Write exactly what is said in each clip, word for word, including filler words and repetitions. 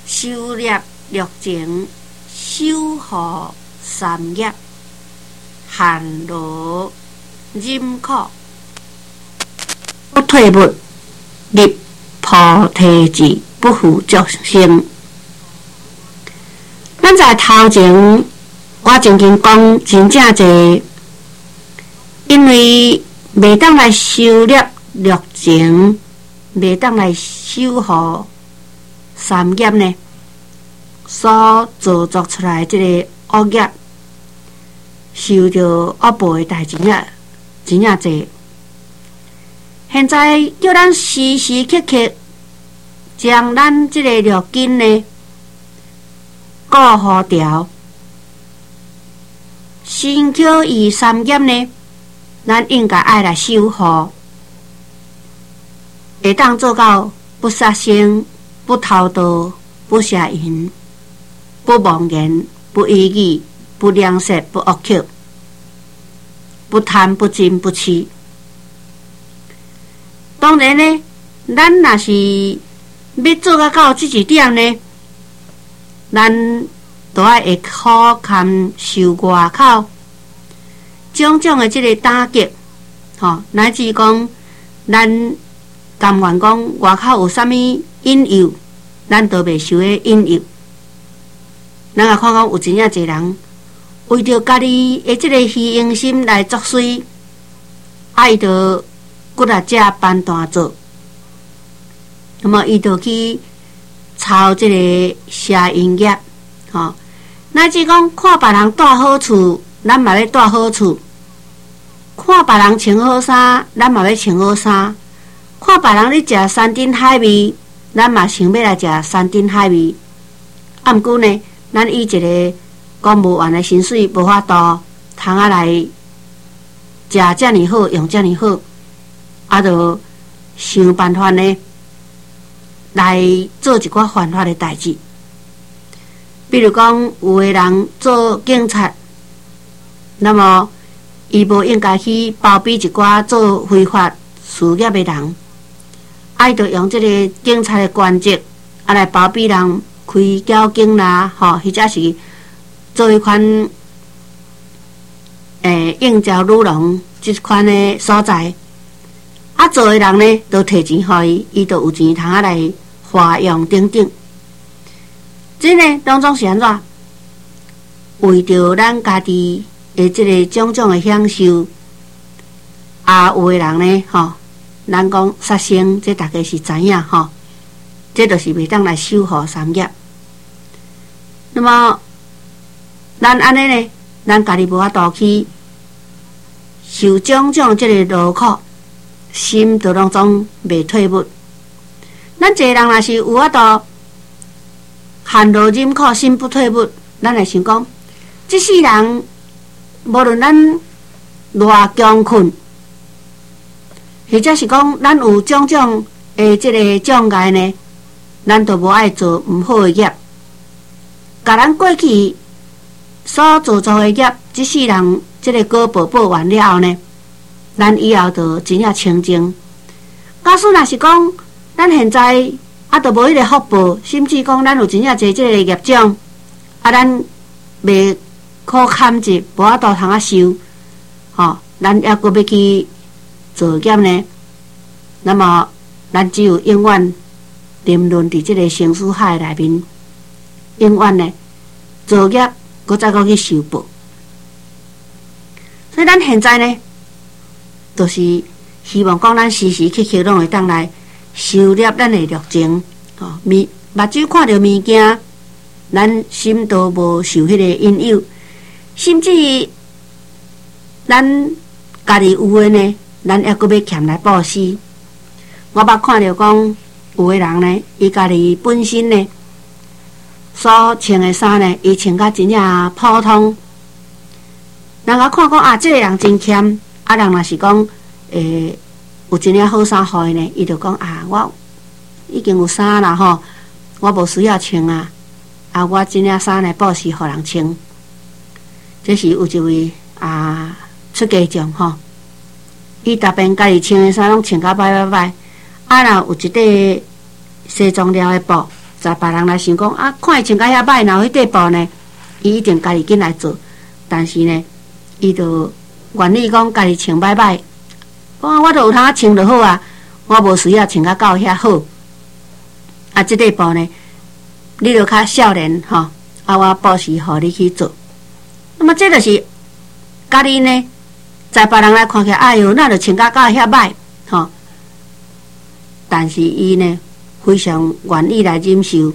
修炼六情，守护三业，寒罗忍苦，不退步，入菩提智，不负众生。咱在头前，我曾经讲真正侪，因为袂当来修炼六情，袂当来守护三业呢，所造作出来即个恶业，受着恶报的代志啊，真正侪。现在叫咱时时刻刻将咱即个六根呢顾好调，身口意三业呢，咱应该爱来守护，会当做到不杀生、不偷盗、不邪淫、不妄言、不绮语、不两舌、不恶口、不贪、不嗔、不痴。当然呢，咱若是要做到到这一点呢，咱都爱会苦堪受外口种种的这个打击，吼、哦，乃至讲咱甘愿讲外口有啥物引诱，咱都袂受个引诱。咱也看讲有真正侪人为着家己的这个虚荣心来作祟，爱着骨力只办单做，那么伊就去操这个邪淫业，吼、哦，乃至讲看别人带好处，咱嘛要带好处；看别人穿好衫，咱嘛要穿好衫；看别人咧食山珍海味，咱嘛想要来食山珍海味。啊，毋过呢，咱以一个讲无完的薪水，无法度通啊来食遮尔好，用遮尔好。啊，就想办法呢，来做一寡犯法的代志。比如讲，有个人做警察，那么伊无应该去包庇一寡做非法事业的人，爱着用这个警察的官职啊来包庇人开交警啦，吼，或者是做一款诶应召女郎这款的所在。啊，做的人呢，都摕钱互伊，伊就有钱通啊来花用等等。这呢，当中是安怎？为着咱家己的这个种种的享受，啊，有的人呢，吼，咱讲杀生，这大家是知影吼，这就是袂当来守护三业。那么，咱安尼呢，咱家己无法度去受种种这个劳苦。心就拢总袂退步。咱一个人若是有法度寒露忍苦，心不退步，咱会想讲，这世人无论咱偌穷困，或者是讲咱有种种的这个障碍呢，咱都无爱做毋好的业，甲咱过去所做作的业，这世人这个果报报完了后呢，咱以后就真正清净。假使若是讲，咱现在啊，都无迄个福报，甚至讲咱有真正侪即个业障，啊，咱袂可堪折，无法度通啊受，吼、哦，咱抑阁要去做业呢，那么咱只有永远沉沦伫即个生死海内面，永远呢做业，搁再搁去受报。所以咱现在呢，就是希望讲，咱时时刻刻拢会当来收摄咱的热情，吼、哦，目目睭看到物件，咱心都无受迄个引诱，甚至咱家己有诶呢，咱抑阁要欠来布施。我捌看到讲，有诶人呢，伊家己本身呢所穿诶衫呢，伊穿甲真正普通，人家看讲啊，这个人真欠。啊，人若是讲，诶，有一领好衫互伊呢，伊就讲啊，我已经有衫啦吼，我无需要穿啊，啊，我这领衫呢，布施互人穿。这是有一位啊出家众吼，伊逐遍家己穿的衫拢穿甲歹歹歹，啊，若有一块西装料的布， 在别人来想讲啊，看伊穿甲遐歹，然后迄地步呢，伊一定家己紧来做。但是呢，伊就愿意讲家己穿歹歹，讲啊，我都有通啊穿就好啊，我无需要穿甲到遐好。啊，即地步呢，你就较少年吼，啊，我保持互你去做。那么这就是家己呢，在别人来看起来，哎哟，那就穿甲到遐歹吼。但是伊呢，非常愿意来忍受，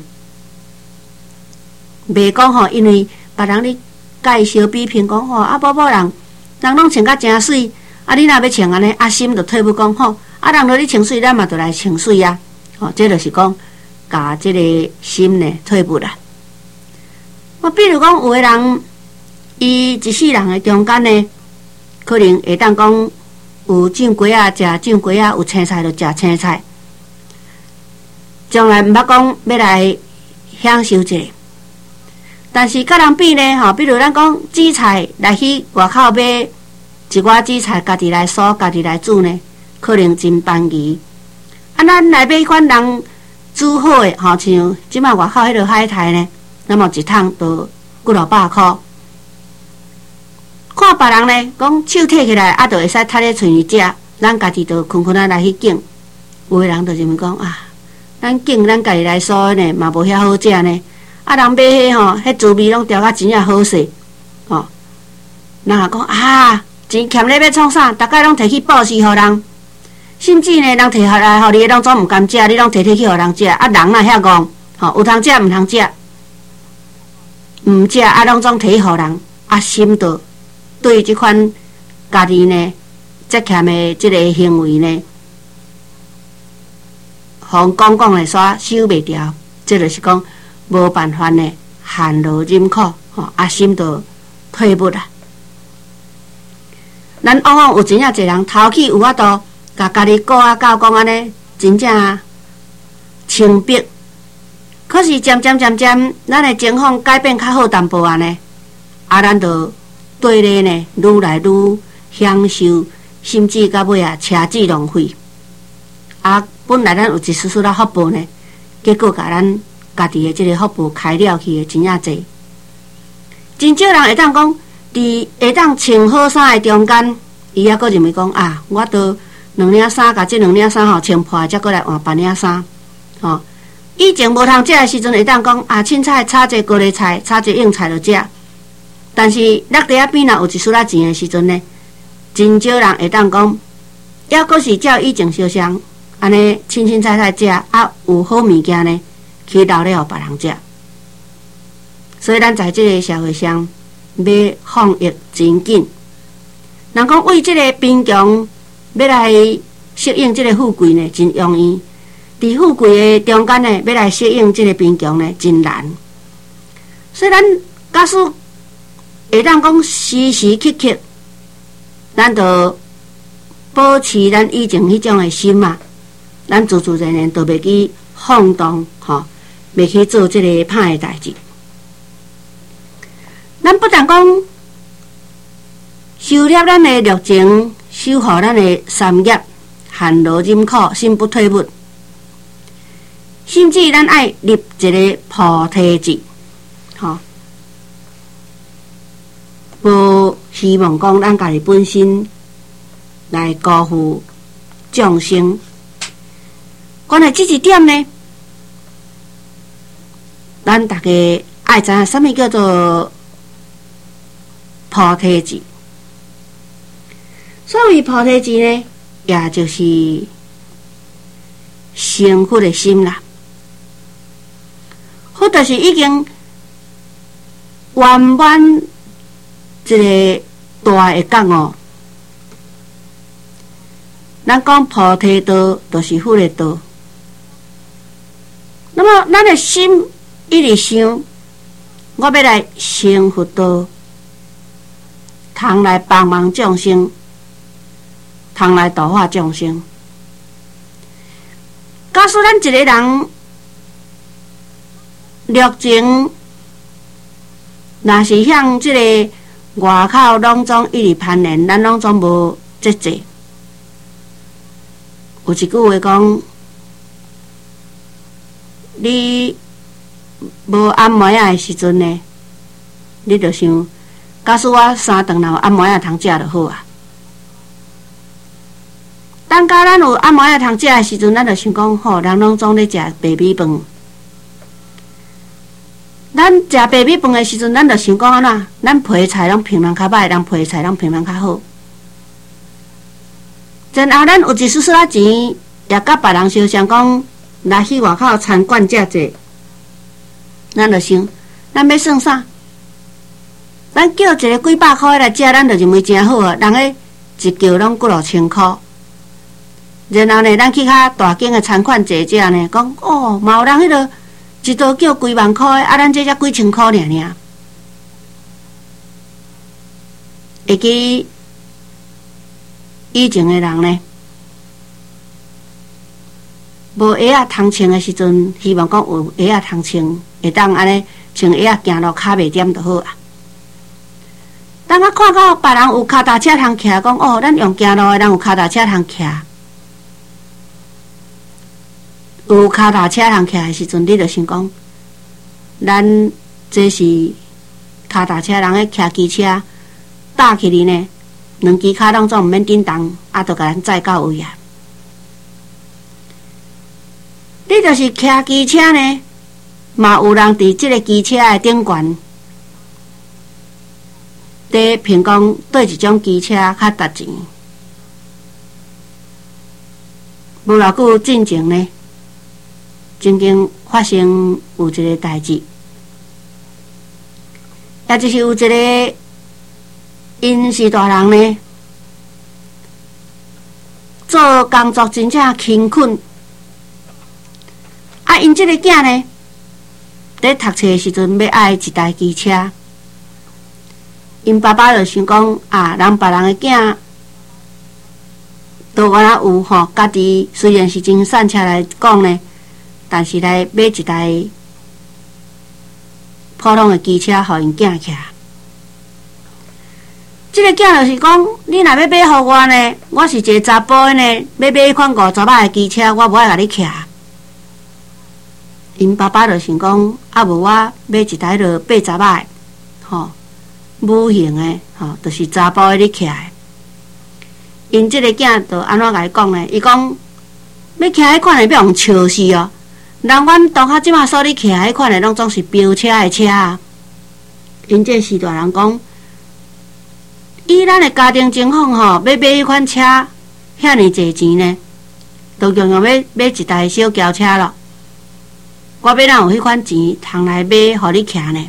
袂讲吼，因为别人咧甲伊相比拼讲吼，啊，某某人人拢穿甲真水，啊，你若要穿安尼，啊，心就退步讲吼，啊，人着咧穿水，咱嘛着来穿水啊，吼，这就是讲，甲即个心呢退步啦。我比如讲，有个人，伊一世人的中间呢，可能会当讲有酱瓜啊，食酱瓜啊；有青菜就食青菜。将来毋捌讲要来享受一下，但是甲人比呢，吼，比如咱讲煮菜来去外口买一碗煮菜，家己来烧，家己来煮呢，可能真便宜。啊，咱来买款人煮好的，吼，像即摆外口迄落海苔呢，那么一桶都几落百箍。看别人呢，讲手摕起来，啊，就会使插咧嘴里食，咱家己就困困啊来去拣。有的人就认为讲啊。咱拣咱家己来烧呢，嘛无遐好食呢。啊，人买迄吼，迄滋味拢调甲真正好势，吼。人也讲啊，钱欠咧要创啥？逐摆拢摕去报施互人，甚至呢，人摕下来互你，拢总毋甘食，你拢摕摕去互人食。啊，人哪遐戆，吼，有通食毋通食，毋食啊，拢总摕去互人。啊，心着对即款家己呢，责欠的即个行为呢。互讲讲的煞收袂掉，这就是讲无办法呢，含劳忍苦，吼，啊心就退步啦。咱往往有真正侪人头起有法度，甲家己顾啊教讲安尼，真正清白。可是渐渐渐渐，咱的情况改变较好淡薄啊呢，啊，咱就对咧呢，愈来愈享受，甚至到尾啊，车子浪费。啊，本来咱有一丝丝的福报呢，结果甲咱家己的这个福报开了去的真正侪。真少人会当讲，伫会当穿好衫的中间，伊还阁认为讲啊，我都两领衫，甲这两领衫吼穿破，才过来换别领衫。吼、哦，以前无通食的时阵，会当讲啊，凊彩炒一高丽菜，炒一硬菜就食。但是落地仔边若有一丝仔钱的时阵呢，真少人会当讲，还阁是照以前烧香。安尼清清菜菜食，啊有好物件呢，去留咧互别人食。所以咱在即个社会上，要放逸真紧。人讲为即个贫穷要来适应即个富贵呢，真容易；伫富贵的中间呢，要来适应即个贫穷呢，真难。所以咱假使会当讲时时刻刻，咱就保持咱以前迄种的心嘛。咱自自然然都袂去放荡，吼，袂去做即个歹的代志。咱不但讲收摄咱的热情，守护咱的三业，含劳忍苦，心不退步。甚至咱爱立一个菩提志，吼，无希望讲咱家己本身来辜负众生。关于这一点呢，咱大家爱知影什么叫做菩提志。所谓菩提志呢，也就是成佛的心啦。佛就是已经圆满一个大的觉悟。咱讲菩提道，就是佛的道。那么，咱的心一直想，我要来成佛道，通来帮忙众生，通来度化众生。假使咱一个人热情，若是向即个外口拢总一直攀连，咱拢总无节制。有一句话讲，你无按摩仔的时阵呢，你着想，假使我三顿若有按摩仔通食就好啊。等甲咱有按摩仔通食的时阵，咱着想讲，吼，人拢总咧食白米饭。咱食白米饭的时阵，咱着想讲安怎？咱配的菜拢平常较歹，人配的菜拢平常较好。然后咱有一丝丝仔钱，也甲别人相像讲，来去外口餐馆食者，咱着想，咱要算啥？咱叫一个几百块来食，咱就认为真好啊。人个一叫拢几落千块。然后呢，咱去较大间的餐馆坐食呢，讲哦，嘛有人迄落一道叫几万块的，啊，咱这才几千块尔尔。会记以前的人呢，无鞋仔通穿的时阵，希望讲有鞋仔通穿，会当安尼穿鞋仔行路骹袂点就好啊。当我看到别人有脚踏车通骑，讲哦，咱用行路的人有脚踏车通骑，有脚踏车通骑的时阵，你就想讲，咱这是脚踏车人咧骑机车搭起哩呢，两支脚拢总毋免震动，啊，就甲咱载到位啊。你就是骑机车呢，嘛有人伫即个机车的顶悬，伫评讲对一种机车较值钱。无偌久进前呢，曾经发生有一个代志，也就是有一个因是大人呢，做工作真正勤恳。啊，因这个囝呢，在读册的时阵要爱一台机车，因爸爸就想讲啊，人别人的囝都原来有吼，家己虽然是真散车来讲呢，但是来买一台普通的机车，互因囝骑。这个囝就是讲，你若要买互我呢，我是一个查甫的呢，要买迄款五十万的机车，我无爱甲你骑。因爸爸就想讲，啊无我买一台就八十万的，吼，母型的，吼，就是查甫的你骑的。因这个囝就安怎甲伊讲呢？伊讲，要骑迄款的要用笑死哦。人阮当下即马所你骑迄款的，拢总是飙车的车啊。因这时大人讲，以咱的家庭情况吼，要买迄款车遐尼济钱呢，都用用要买一台小轿车咯。我要哪有迄款钱通来买，互你骑呢？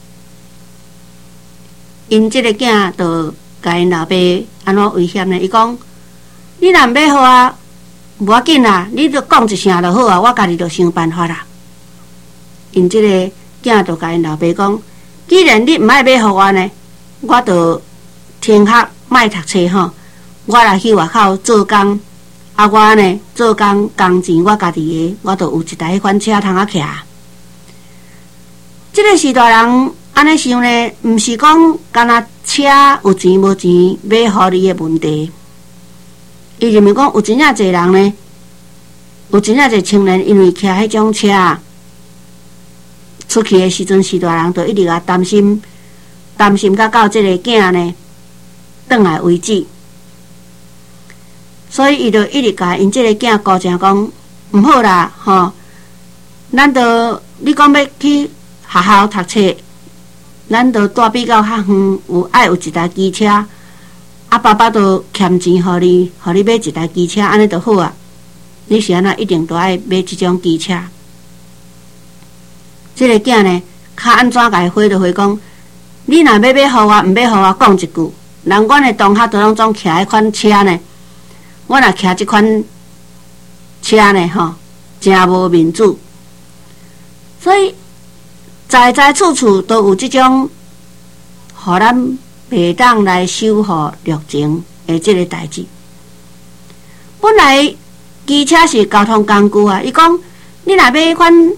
因这个囝就甲因老爸安怎威胁呢？伊讲：你若毋买互我，无要紧啦，你就讲一声就好啊，我家己就想办法啦。因这个囝就甲因老爸讲：既然你毋爱买互我呢，我就停学卖读册吼，我来去外口做工。啊，我呢做工工钱我家己的，我就有一台迄款车通啊骑。这个时大人安尼想呢，毋是讲干那车有钱无钱买互你的问题，伊认为讲有真正侪人呢，有真正侪青年因为骑迄种车出去的时阵，时大人就一直啊担心，担心甲到这个囝呢转来为止。所以伊就一直甲因这个囝高声讲，毋好啦，吼，咱就你讲要去学校读册，咱就带比较较远，有爱有一台机车，啊，爸爸都欠钱互你，互你买一台机车，安尼就好啊。你是安怎一定都爱买这种机车？这个囝呢，较安怎甲伊回就回讲，你若要买互我，毋买互我，讲一句，人阮的同学都拢总骑迄款车呢。我若骑即款车呢，吼，真无面子。所以在在处处都有即种，互咱袂当来守护热情的即个代志。本来机车是交通工具啊，伊讲你若买迄款，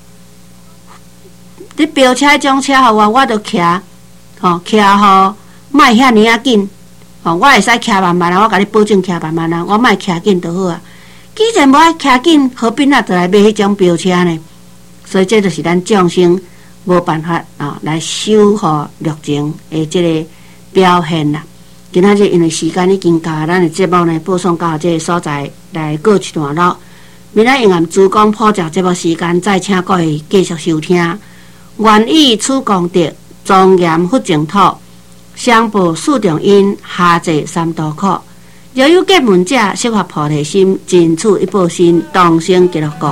你飙车迄种车互我，我就骑，吼，骑吼，莫遐尼啊紧。哦，我会使骑慢慢啦，我甲你保证骑慢慢啦，我莫骑紧就好啊。既然无爱骑紧，何必啊，就来买迄种飙车呢？ 所以这就是咱众生无办法啊来修复热情的这个表现啦。今仔日因为时间已经到，咱的节目呢播送到这个所在来告一段落。明仔用暗主讲普教节目时间，再请各位继续收听。愿以此功德，庄严佛净土，上报四重因，下济三途苦。若有结问者，悉发菩提心，尽此一报身，同生极乐国。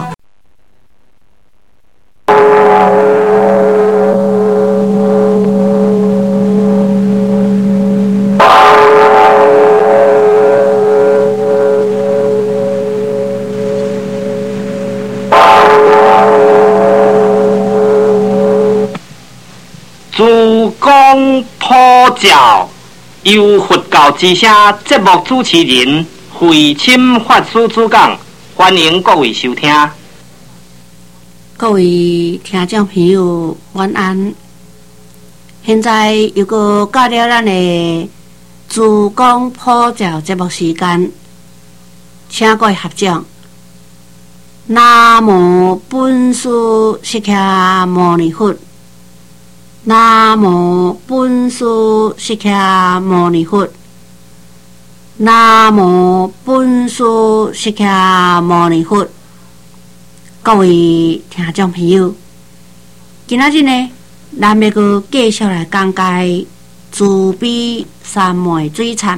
主公普教由佛教之声节目主持人慧钦法师主讲，欢迎各位收听。 各位听众朋友，晚安。现在又个到了咱的主公普教节目时间，请各位合掌。南无本师释迦牟尼佛。南无本师释迦牟尼佛。南无本师释迦牟尼佛。各位听众朋友，今仔日呢，咱要阁继续来讲解慈悲三昧水忏。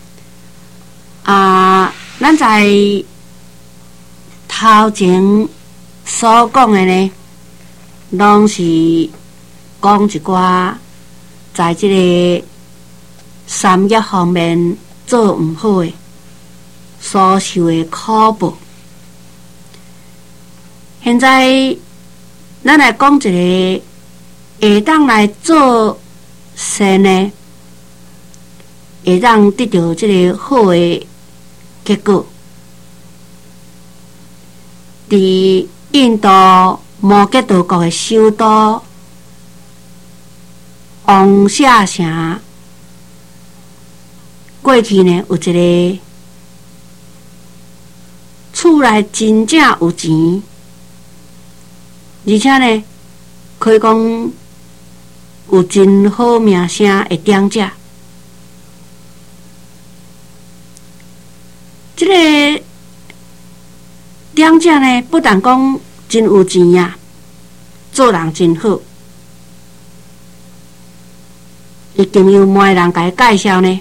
啊，咱在头前所讲的呢，拢是讲一寡在这个三业方面做唔好的所受的苦报。现在咱来讲一个会当来做善呢，会当得到这个好的结果。伫印度摩羯陀国的首都王舍城，过去呢有一个厝内真正有钱，而且呢可以讲有真好名声的长者。这个长者呢，不但讲真有钱呀，做人真好。伊经由媒人甲伊介绍呢，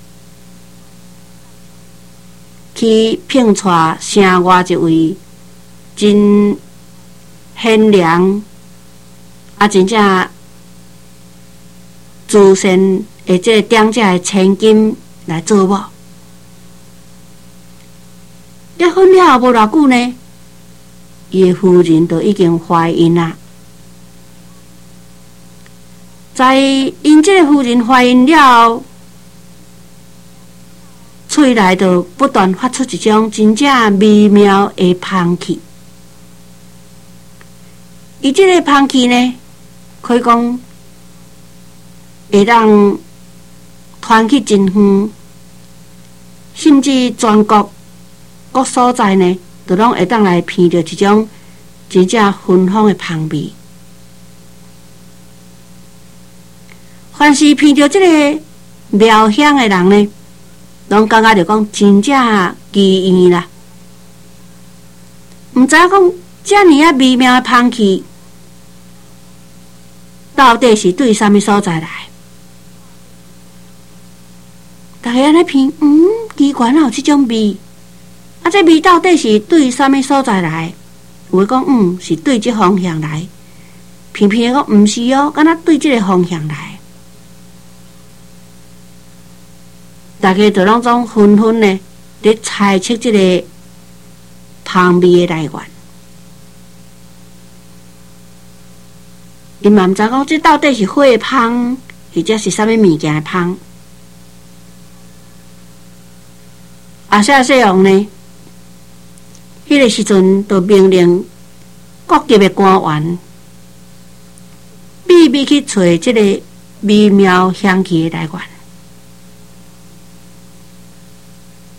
去聘娶城外一位真贤良啊，真正自身的这个长者的千金来做某。结婚了无偌久呢，伊的夫人就已经怀孕啦。在因这个夫人怀孕了后，喙内就不断发出一种真正微妙的香气。伊这个香气呢，可以讲会让传去真远，甚至全国各所在呢，都拢会当来闻到一种真正芬芳的香味。凡是闻到这个妙香的人呢，拢感觉着讲真正奇异啦。毋知影讲遮尔啊微妙的香气，到底是对啥物所在来？大家安尼闻，嗯，奇怪，哪有这种味？啊，这味到底是对啥物所在来？有诶讲，嗯，是对这方向来；偏偏讲毋是哦，敢若对这个方向来。大家就拢总纷纷呢，咧猜测这个香味的来源。因嘛毋知讲这到底是火的香，或者是啥物物件的香。阿舍世王呢，迄、那个时阵就命令各级的官员秘密去找这个微妙香气的来源。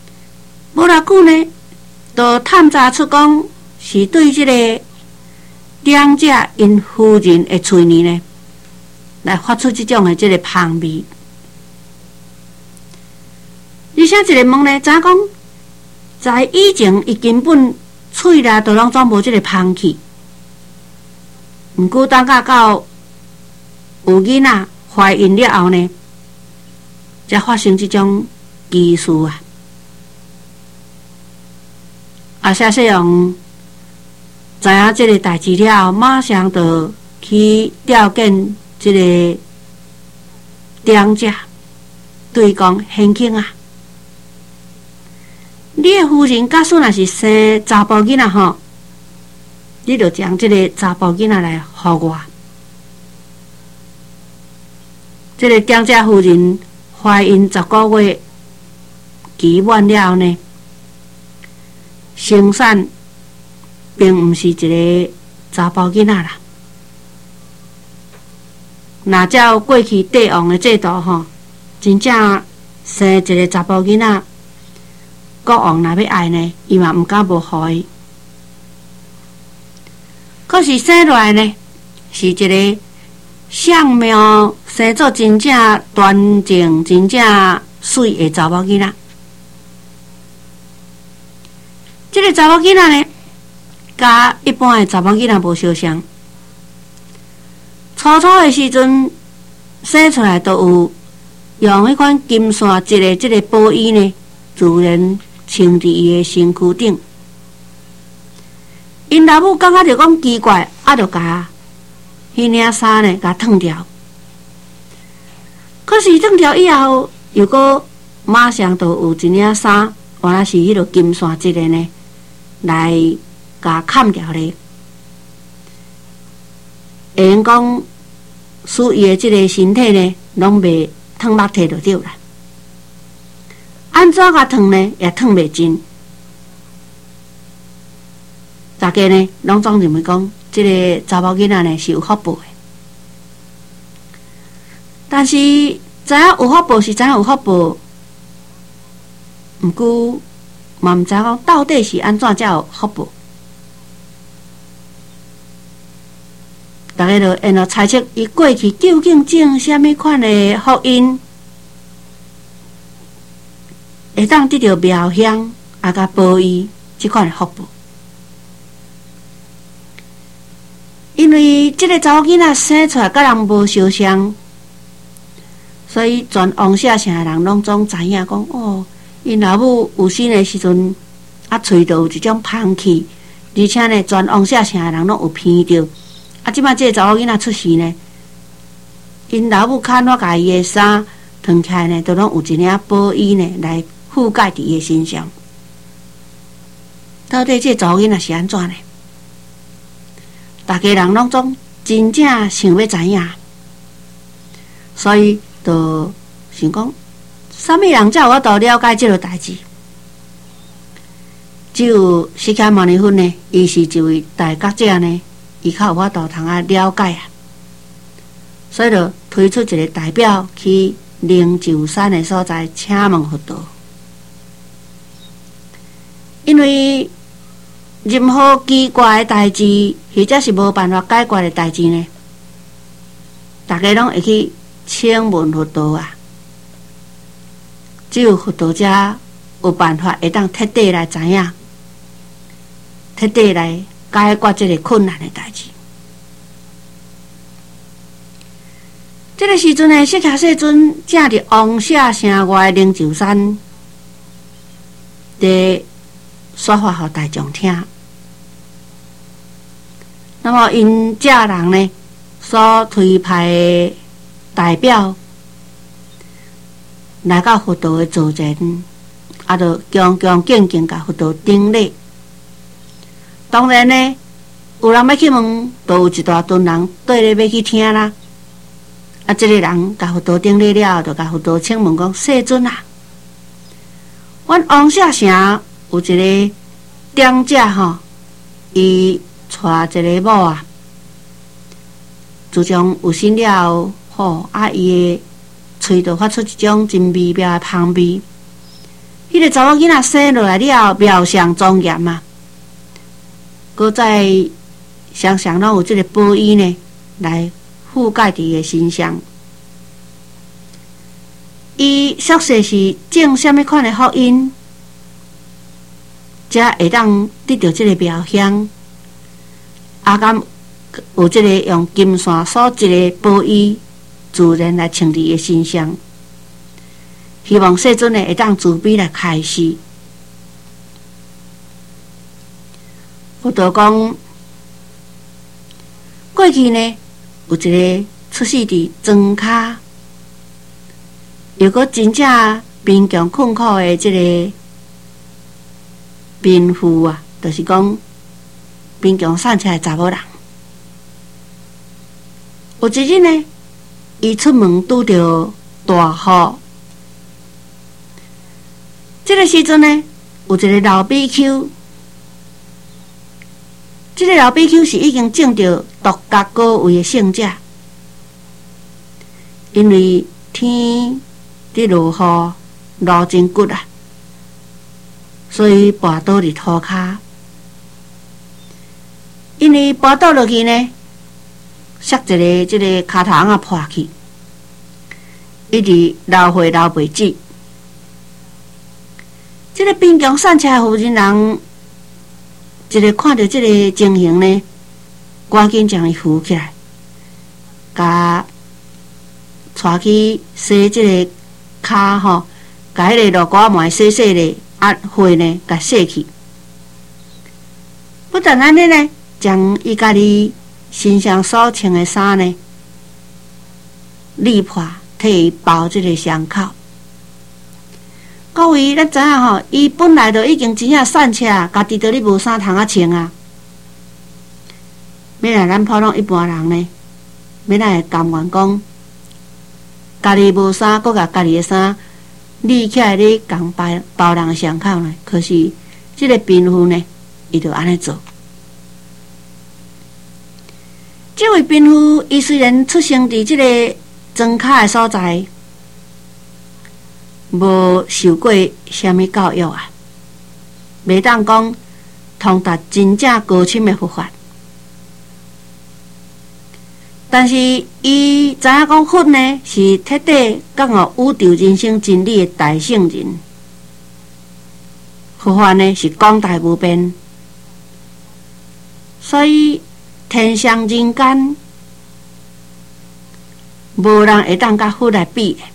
无偌久呢，就探查出讲是对这个两者因夫人的嘴里呢，来发出这种的这个香味。而且一个问呢，怎讲？在以前，伊根本喙内都拢总无这个香气。毋过等甲到有囡仔怀孕了后呢，才发生这种奇事啊！啊，谢世荣知影这个代志了后，马上就去调见这个庄家，对讲贤卿啊，你的夫人假使若是生查甫囡仔吼，你就将这个查甫囡仔来予我。这个庄家夫人怀孕十个月，期满了后呢，生产并毋是一个查甫囡仔啦。若照过去帝王的制度吼，真正生一个查甫囡仔，国王若要爱呢，伊嘛毋敢无予伊。可是生落来呢，是一个相貌生做真正端正、真正水的查某囡仔。这个查某囡仔呢，甲一般的查某囡仔无相像。初初的时阵，生出来都有用迄款金线织的这个布衣呢，自然穿伫伊的身躯顶。因老母感觉着讲奇怪，啊，就甲迄领衫呢，甲脱掉。可是脱掉以后，又搁马上就有一领衫，原来是迄个金线织的呢，来甲砍掉咧。会用讲，使伊的这个身体呢，拢袂脱肉体就对啦。安怎甲脱呢？也脱袂尽。大家呢，拢总认为讲，这个查某囡仔呢是有福报的。但是知影有福报是知影有福报，毋过嘛毋知讲到底是安怎才有福报。大家就因着猜测伊过去究竟种什么款的福因，会当得到庙香啊，甲保佑这款的福报。因为这个查某囡仔生出来甲人无相像，所以全王舍城的人拢总知影讲哦，因老母有生的时阵，啊，喙就有一种香气，而且呢，全王舍城的人拢有闻到。啊，即摆这个查某囡仔出世呢，因老母看我家己的衫脱起来呢，都拢有一领布衣呢来覆盖伫伊的身上。到底这个查某囡仔是安怎呢？大家人拢总真正想要知影，所以就想讲，啥物人才有法度了解这个代志？只有释迦牟尼佛呢，伊是一位大觉者呢，伊较有法度通啊了解啊，所以就推出一个代表去灵鷲山的所在，请问佛道，因为任何奇怪的代志，或者是无办法解决的代志呢，大家拢会去请问佛道啊。只有佛道者有办法会当彻底来知影，彻底来解决这个困难的代志。这个时阵呢，释迦世尊正伫王舍城外的灵鷲山，伫说法给大众听。那么因这人呢，所推派的代表来到佛道的座前，啊，就恭恭敬敬甲佛道顶礼。当然呢，有人要去问，都有一大群人对咧要去听啦。啊，这个人甲佛道顶礼了后，就甲佛道请问讲：世尊啊，阮王舍城有一个庄者吼，伊带一个某啊，自从有生了后，吼啊，伊的喙就发出一种真微妙的香味。迄、那个查某囡仔生落来了后，貌相庄严嘛，搁在常常拢有即个宝衣呢来覆盖伫个身上。伊属实是种什么款的福因，才会当得到即个苗香。啊，敢有即个用金线所织的宝衣，自然来穿伫伊身上。希望世尊呢会当慈悲来开示。佛陀讲，过去呢有一个出世伫庄骹，又搁真正贫穷困苦的即个贫妇啊，就是讲贫穷散起来查某人。有一日呢，伊出门拄着大雨。这个时阵呢，有一个老比丘，这个老比丘是已经证到独觉高位的圣者，因为天伫落雨，路真骨啊，所以跋倒伫土骹。因为跋倒落去呢，摔一个这个骹头啊破去，一直流血流袂止。这个贫穷散车的妇人人，一个看到这个情形呢，赶紧将伊扶起来，甲带去洗这个骹吼，甲迄个落瓜糜洗洗咧，啊血呢，甲洗去。不但安尼呢，将伊家己身上所穿的衫呢，裂破，替伊包这个伤口。各位，咱知影吼，伊本来就已经真正散车，家己都咧无衫通啊穿啊。要来咱普通一般人呢，要来甘愿讲，家己无衫，搁甲家己的衫立起来咧，共包包人的伤口呢？可是这个贫妇呢，伊就安尼做。这位贫妇，伊虽然出生伫这个庄脚的所在。无受过什么教育啊，袂当讲通达真正高深的佛法。但是伊知影讲佛呢是彻底讲互宇宙人生真理的大圣人，佛法呢是广大无边，所以天上人间无人会当甲佛来比的。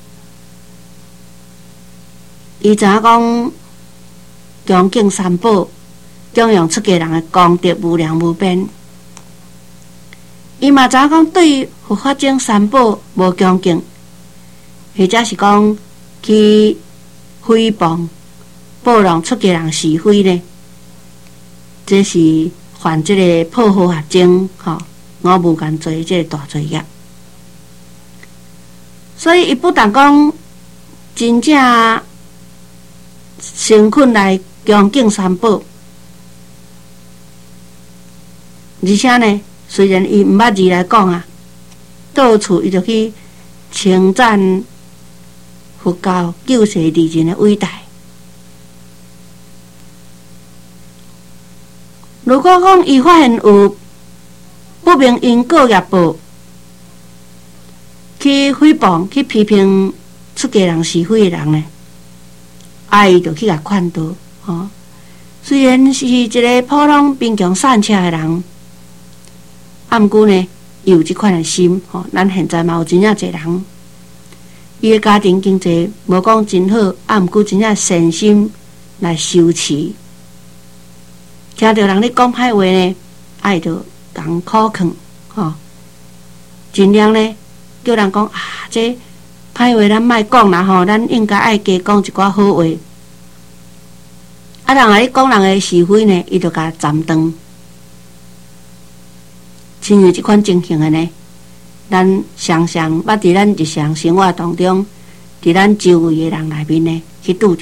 伊知影讲，恭敬三宝，供养出家人的功德无量无边。伊嘛知影讲，对于佛法僧三宝无恭敬，或者是讲去诽谤、报让出家人是非呢，这是犯这个破佛法僧吼我无间罪这个大罪业。所以伊不但讲真正诚恳来恭敬三宝，而且呢，虽然伊毋捌字来讲啊，到处伊就去称赞佛教救世利人的伟大。如果讲伊发现有不明因果业报，去诽谤、去批评出家人是非的人呢？啊，伊就去甲劝导，吼、哦。虽然是一个普通贫穷散车的人，啊，毋过呢，伊有即款的心，吼、哦。咱现在嘛有真正侪人，伊的家庭经济无讲真好，啊，毋过真正善心来修持，听到人咧讲歹话呢，啊，伊就共苦劝，吼、哦，尽量呢叫人讲啊，这。歹话咱莫讲啦吼，咱应该爱加讲一寡好话。啊，人来讲人的是非呢，伊就甲斩断。亲像即款情形的呢，咱常常捌伫咱日常生活当中，伫咱周围的人内面呢去拄着。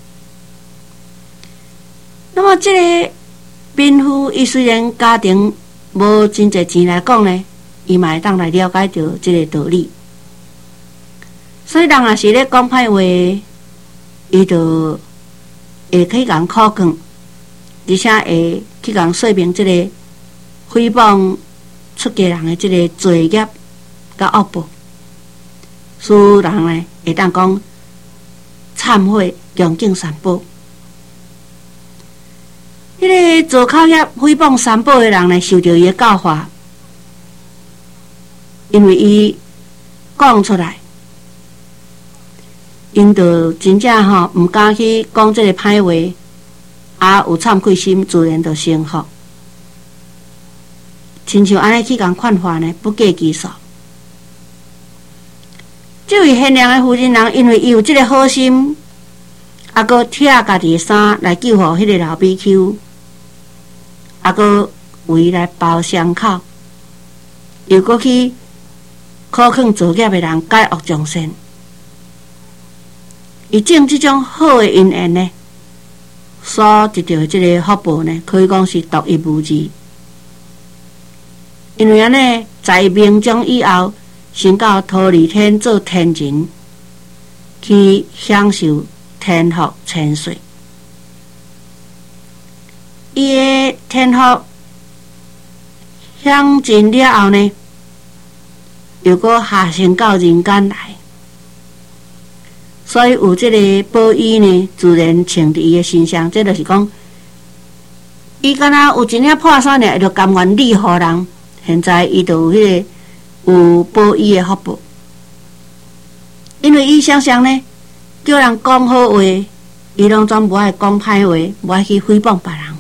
那么，即个贫妇，伊虽然家庭无真侪钱来讲呢，伊嘛会当来了解到即个道理。所以人若是咧讲歹话，伊就会去共苦劝，而且会去共说明即个诽谤出家人的这个罪孽甲恶报，使人呢会当讲忏悔、恭敬三宝。迄、那个做口业诽谤三宝的人呢，受到伊的教化，因为伊讲出来，因就真正吼毋敢去讲这个歹话，啊有忏悔心，自然就成福。亲像安尼去共劝化呢，不计其数。这位贤良的妇人人，因为伊有这个好心，啊，搁拆家己的衫来救护迄个老比丘，啊，搁为伊来包伤口，又搁去苦劝造业的人改恶从善。伊种这种好的因缘呢，所得到的这个福报呢，可以讲是独一无二。因为安尼，在命中以后，升到忉利天做天人，去享受天福千岁。伊的天福享尽了后呢，又搁下生到人间来，所以有这个宝衣呢，自然穿伫伊的身上。这就是讲，伊敢若有一领破衫尔，伊就甘愿利互人。现在伊就有迄个有宝衣的福报，因为伊常常呢叫人讲好话，伊拢总无爱讲歹话，无爱去诽谤别人，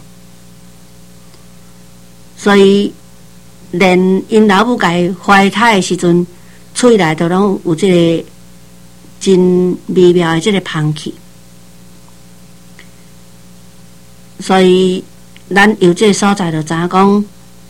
所以连因老母家怀胎的时阵，喙内都拢有这个真美妙的这个香气。所以咱由这个所在就知影讲。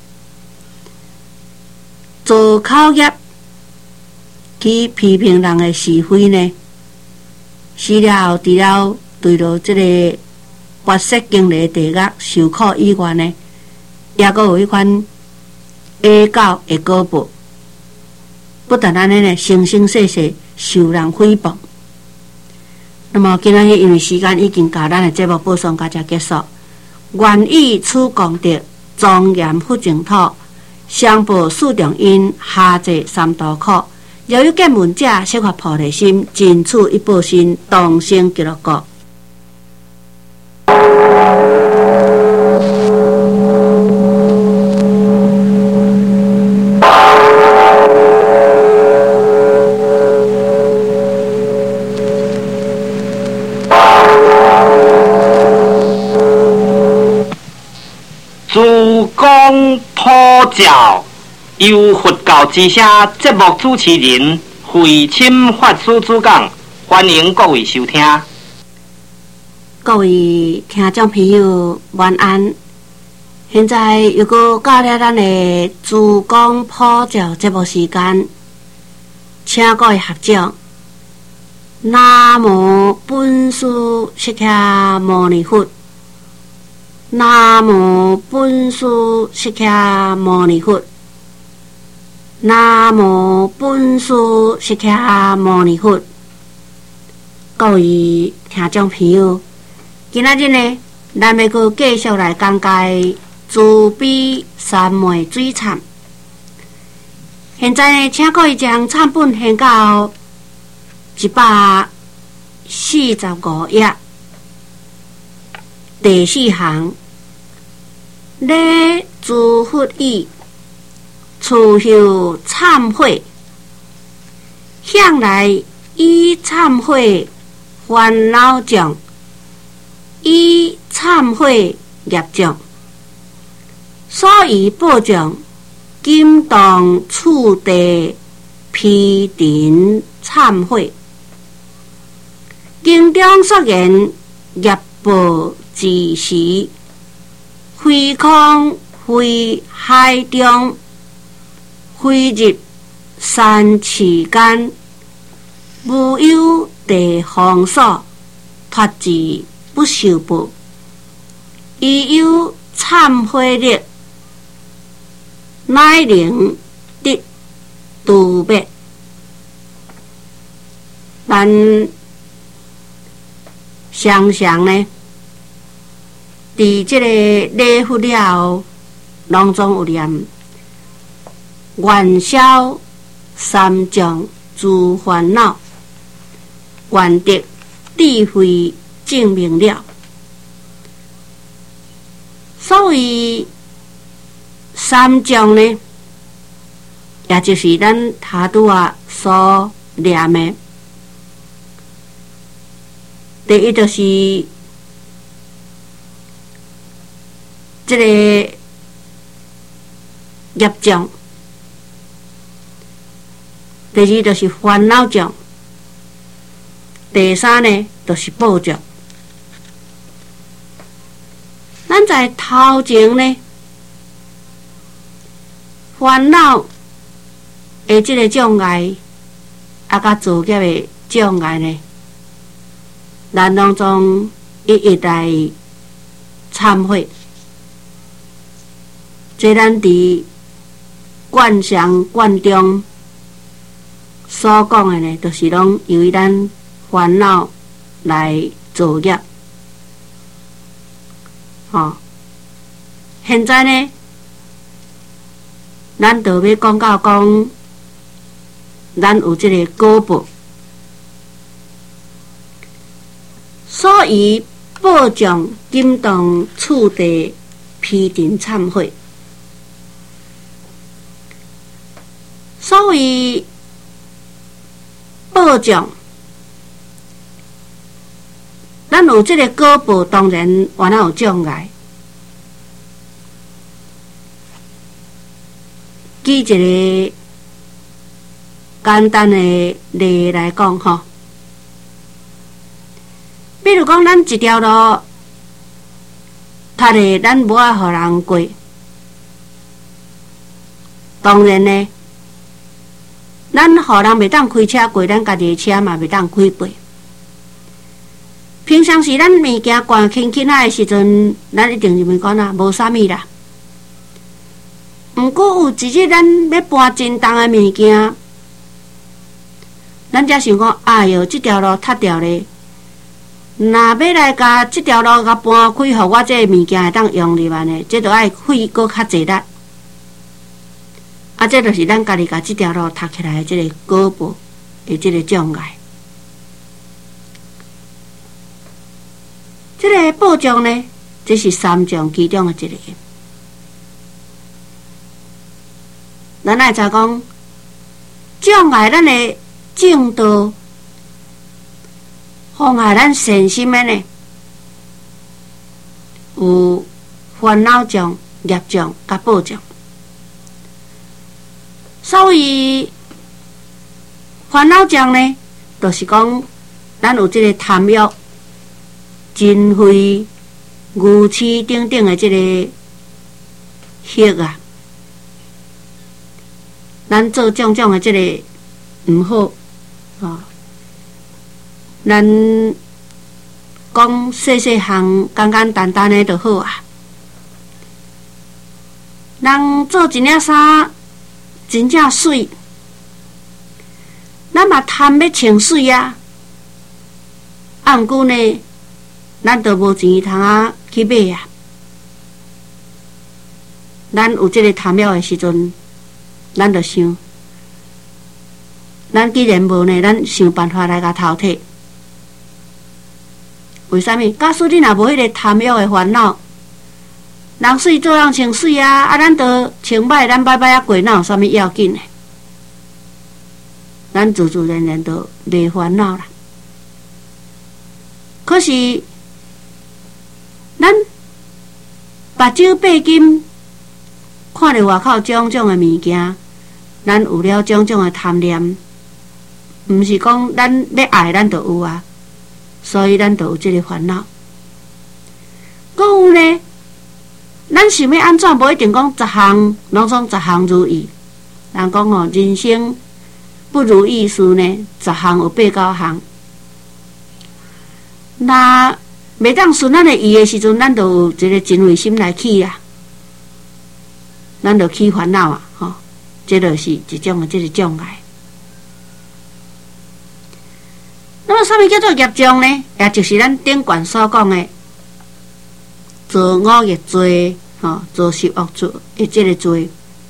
做口业去批评人的是非呢，死了后除了对着这个白色经历地狱受苦以外呢，也阁有一款恶教的果报，不但安尼呢，生生世世受人诽谤。那么今仔日因为时间已经到，咱的节目播送到这结束。愿以此功德，庄严佛净土。相报四重因，下济三途苦。若有见闻者，悉发菩提心，尽此一报身，同生极乐国。 诸公普教由佛教之声节目主持人慧钦法师主讲，欢迎各位收听。 各位听众朋友，晚安。现在又搁到了咱的诸公普教节目时间，请各位合掌。南无本师释迦牟尼佛。南无本师释迦牟尼佛。南无本师释迦牟尼佛。各位听众朋友，今仔日呢，咱要阁继续来讲解慈悲三昧水忏。现在呢，请各位将忏本献到一百四十五页。第四行，礼诸佛意，此后忏悔，向来以忏悔烦恼障，以忏悔业障，所以报障，今当处地批定忏悔。经中所言业报之时，非空非海中，非入山池间，无有地方所，脱自不受报。伊有忏悔力，乃能得度灭。咱常常呢，伫这个礼佛了后， 当中有念愿消三障诸烦恼，愿得智慧证明了。所谓三障呢，也就是咱他拄啊所念的。第一就是这个业障，第二就是烦恼障，第三呢就是报障。咱在头前呢，烦恼的这个障碍，啊，甲造业的障碍呢，咱当中一一来忏悔。这咱伫观想观中所讲的呢，就是拢由于咱烦恼来造业。哦，现在呢，咱就要讲到讲，咱有这个果报，所以报障今当处地批定忏悔。所谓报障，咱有这个果报，当然原来有障碍。举一个简单的例来讲吼，比如讲，咱一条路，他的咱无爱互人过，当然呢，咱互人袂当开车过，咱家己的车嘛袂当开过。平常时咱物件悬轻轻啊的时阵，咱一定是咪讲啊，无啥物啦。毋过有一日咱要搬真重的物件，咱才想讲，哎哟，这条路塌掉咧。若要来甲这条路甲搬开，互我这个物件会当用入安尼，这着爱费搁较济力。啊，这就是咱家己甲这条路塌起来的这个果报的这个障碍。这个报障呢，这是三障其中的一个。咱来才讲，障碍咱的正道，妨碍咱善心的呢，有烦恼障、业障、甲报障。所以烦恼障呢，就是讲咱有这个贪欲、嗔恚、愚痴等等的这个业啊。咱做种种的这个毋好，哦，咱讲细细项、简简单单的就好啊。人做一领衫真正水，咱嘛贪要穿水啊。啊，毋过呢，咱就无钱通啊去买啊。咱有这个贪欲的时阵，咱就想，咱既然无呢，咱想办法来甲淘汰。为什么？假使你若无迄个贪欲的烦恼，人水做人穿水啊，啊，咱都穿歹，咱歹歹啊过，哪有啥物要紧的？咱自自然然就袂烦恼啦。可是，咱目睭闭金，看着外口种种的物件，咱有了种种的贪念，毋是讲咱要爱咱就有啊，所以咱就有这个烦恼。搁有呢，咱想要安怎，无一定讲十项拢总十项如意。人讲哦，人生不如意事呢，十项有八九项。那袂当顺咱的意的时阵，咱就有一个真慧心来起啊，咱就起烦恼啊，吼、哦，这就是一种的这个障碍。那么，什么叫做业障呢？也就是咱顶悬所讲的做五业罪、 吼做十恶做的这个罪，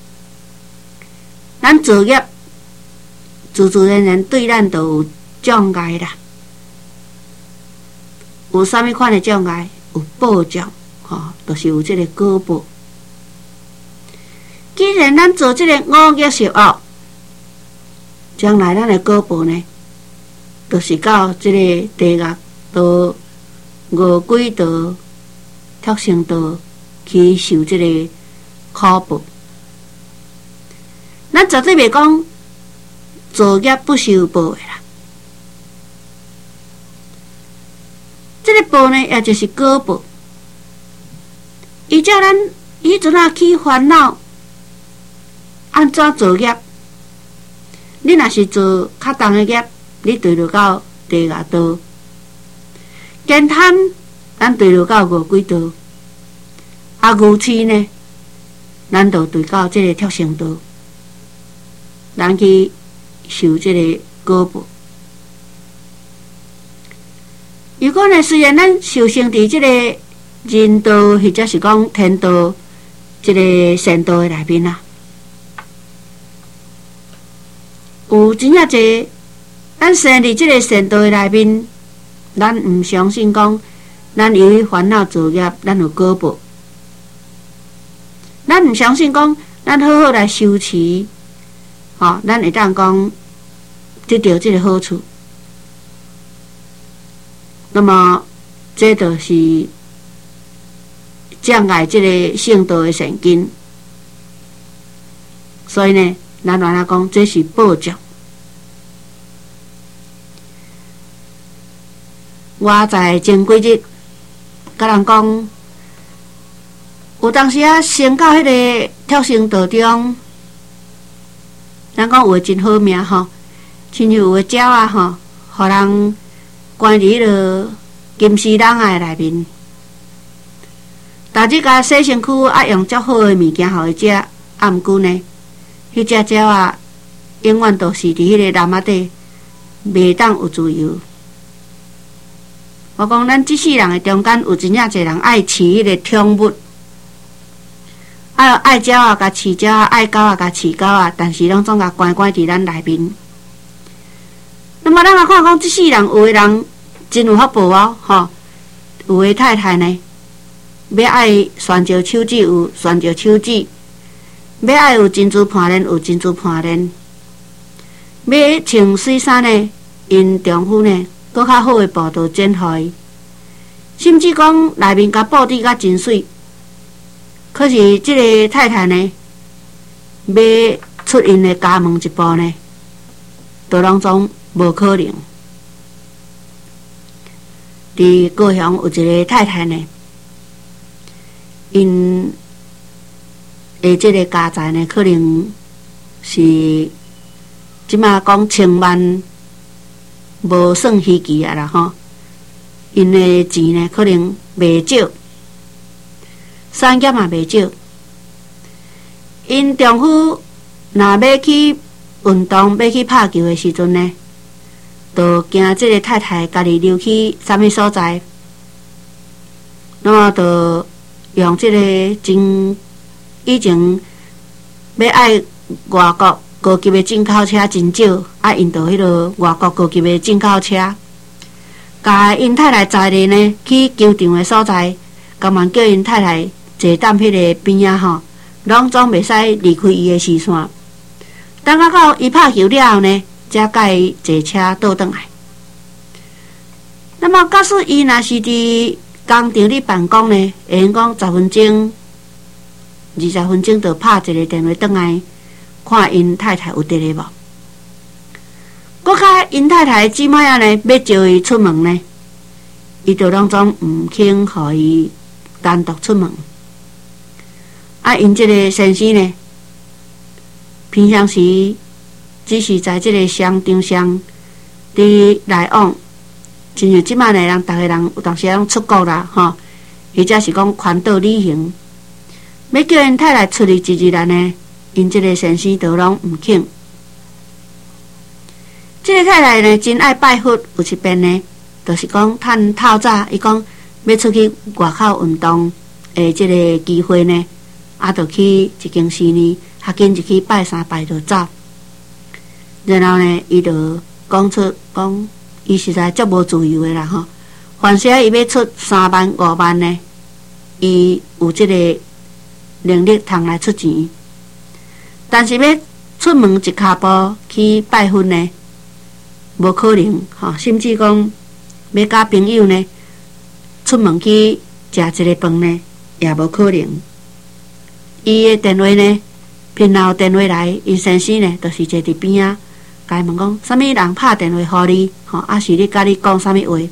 咱作业自自然然对咱都有障碍啦。有啥物款的障碍？有报障，吼，就是有这个果报。既然咱做这个五业十恶，将来咱的果报呢，就是到这个地狱道、饿鬼道、畜生道去受这个苦报。咱绝对袂讲作业不受报的啦。这个报呢，也就是果报。伊叫咱迄阵啊去烦恼，安怎作业？你若是做较重的业，你对落到地狱道；奸贪，咱对落到饿鬼道；啊，愚痴呢，咱就对到这个畜生道，咱去受这个果报。如果呢，虽然咱受生伫这个人道或者是讲天道这个善道的内面啊，有真正侪咱生伫这个善道的内面，咱毋相信讲咱由于烦恼作业，咱有果报。咱毋相信讲咱好好来修持，吼、哦，咱会当讲得到这个好处。那么，这就是障碍这个圣道的善根。所以呢，咱乱啊讲，这是报障。我在前几日，甲人讲，有当时啊，升到迄个畜生道中，咱讲有诶真好命吼，亲像有诶鸟啊吼，互人关伫迄落金丝笼仔内面，逐日甲洗身躯，啊用较好诶物件互伊食，啊毋过呢，迄只鸟啊，永远都是伫迄个篮仔底，袂当有自由。我讲，咱即世人诶中间有真正侪人爱饲迄个宠物，爱爱鸟啊，甲饲鸟啊；爱狗啊，甲饲狗啊，但是拢总甲关关伫咱内面。那么咱来看讲，即世人有诶人真有福报哦，吼！有诶太太呢，要爱旋石手指有旋石手指，要爱有珍珠盘链有珍珠盘链，要穿水衫呢，因丈夫呢，搁较好诶布都剪互伊，甚至讲内面甲布底甲真水。可是即个太太呢，要出因诶家门一步呢，都拢总无可能。伫高雄有一个太太呢，因诶即个家财呢，可能是即马讲千万无算稀奇啊啦吼。因诶钱呢，可能袂少，产业也袂少。因丈夫若要去运动、要去拍球诶时阵呢，就惊即个太太家己溜去啥物所在，那么就用即个真以前要爱外国高级的进口车真少，啊，因到迄落外国高级的进口车，甲因太太载咧呢去球场的所在，甘愿叫因太太坐踮迄个边仔吼，拢总袂使离开伊的视线。等到到伊拍球了后呢，才甲伊坐车倒转来。那么，假使伊若是伫工厂里办公呢，会用讲十分钟、二十分钟就拍一个电话转来，看因太太有伫咧无。搁较因太太姊妹仔呢，要招伊出门呢，伊就拢总毋肯互伊单独出门。啊，因即个先生呢，平常时只是在即个商场上伫来往，亲像即摆的人，逐个人有当时拢出国啦，吼，或者是讲环岛旅行，要叫因太太出去一日来呢，因即个先生都拢毋肯。即个太太呢，真爱拜佛，有一遍呢，就是讲趁透早，伊讲要出去外口运动， 诶，即个机会呢，啊，就去一间寺院，较紧就去拜三拜就走。然后呢，伊就讲出讲，伊实在足无自由的啦吼。凡是伊要出三万五万呢，伊有即个能力通来出钱，但是要出门一骹步去拜佛呢，无可能吼。甚至讲要甲朋友呢出门去食一个饭呢，也无可能。伊的电话呢，平头电话来，因先生呢，就是坐伫边啊，甲伊问讲，啥物人拍电话互你？吼，啊是你甲你讲啥物话？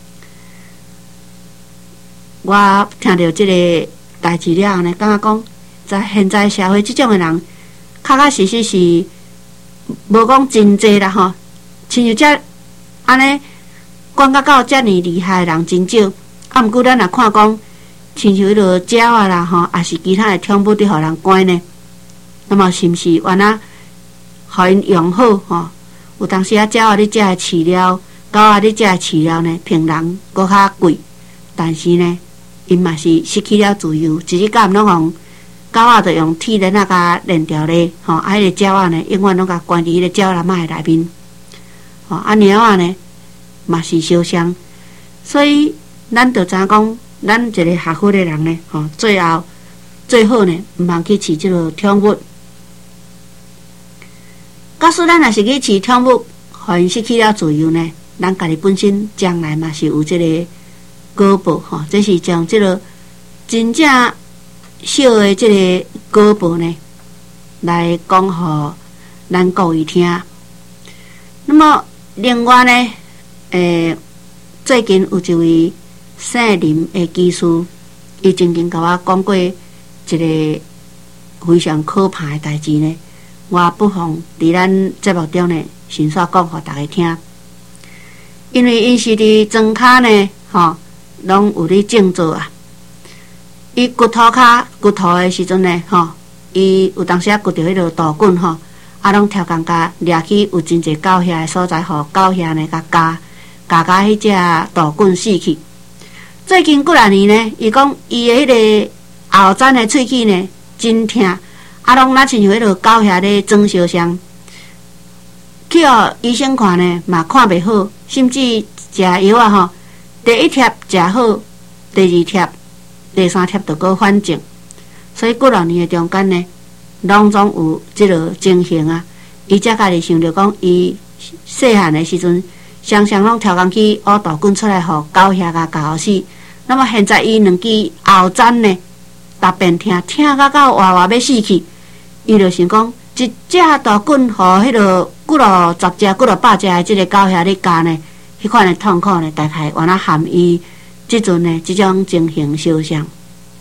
我听到即个代志了后呢，感觉讲，在现在社会即种的人，确确实实是无讲真济啦吼。亲像遮安尼管甲到遮尔厉害的人真少。啊，毋过咱若看讲，亲像迄落鸟啊啦吼，也是其他的宠物伫互人关呢。那么是毋是原来互因用好吼？有当时啊，鸟啊你遮的饲料，狗啊你遮的饲料呢，平人搁较贵，但是呢，因嘛是失去了自由。一日到晚拢用狗仔着用铁链啊甲链条咧，吼，啊，迄个鸟仔呢，永远拢甲关伫迄个鸟篮仔的内面，吼，啊，猫仔呢嘛是相像，所以咱着知影讲，咱一个学佛的人呢，吼，最后最好呢，毋通去饲即落宠物。假使咱若是去饲宠物，互因失去了自由呢，咱家己本身将来嘛是有即个果报吼，这是将即个真正小的即个果报呢，来讲互咱各位听。那么另外呢，诶，最近有一位姓林的技师，伊曾经甲我讲过一个非常可怕的代志呢。我不妨伫咱节目中呢，先煞讲互大家听。因为因是伫庄骹呢，吼，拢有咧种作啊。伊骨头骹骨头的时阵呢，吼，伊有当时啊骨着迄落稻棍吼，啊，拢超工甲掠去有真侪狗遐的所在，互狗遐呢甲夹夹甲迄只稻棍死去。最近几啊年呢，伊讲伊的迄个后zan的喙齿呢真痛。啊，拢若亲像迄落狗遐咧装烧伤，去互医生看呢，嘛看袂好，甚至食药啊吼，第一贴食好，第二贴、第三贴就搁反症，所以几若年的中间呢，拢总有即落情形啊。伊才家己想着讲，伊细汉的时阵，常常拢超工去挖稻棍出来，互狗遐甲咬死。那么现在伊两支后zan呢，逐遍疼，疼到到活活要死去。伊就想讲，一只稻棍，互迄落几落十只、几落百只的即个狗遐咧咬呢，迄款的痛苦呢，大概原来含伊即阵呢，即种情形相像。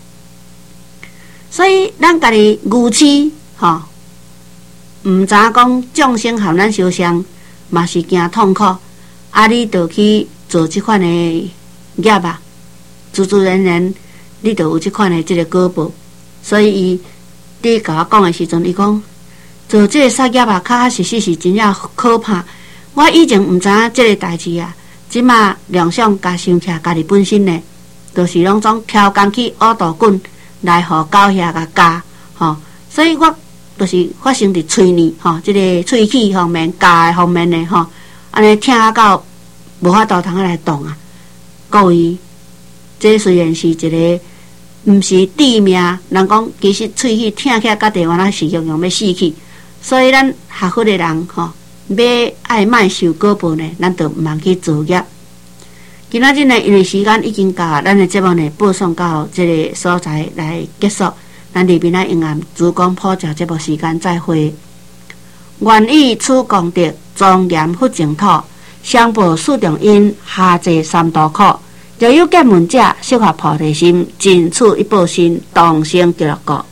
所以咱家己愚痴吼，毋知影讲众生含咱相像，嘛是惊痛苦。啊，你着去做即款的业啊，自自然然，你着有即款的即个果报。所以伊。你甲我讲的时阵，伊讲做这个杀业啊，确确实实是真正可怕。我以前毋知影这个代志啊，即马量想甲想起家己本身呢，就是拢总挑工去挖稻棍来互狗遐甲夹吼。所以我就是发生伫喙呢吼，即、这个喙齿方面夹的方面呢吼，安尼疼啊到无法度通来动啊。各位，这虽然是一个。毋是致命，人讲其实喙齿疼起来，甲地原来是用用要死去，所以咱学佛的人吼，要爱莫受果报呢，咱就毋通去造业。今仔日呢，因为时间已经到，咱的节目呢播送到这个所在来结束。咱里边呢，永安主讲普照节目时间再会。愿以此功德，庄严佛净土，上报四重因，下济三途苦。若有见闻者，适合菩提心，尽此一报身，同生极乐国。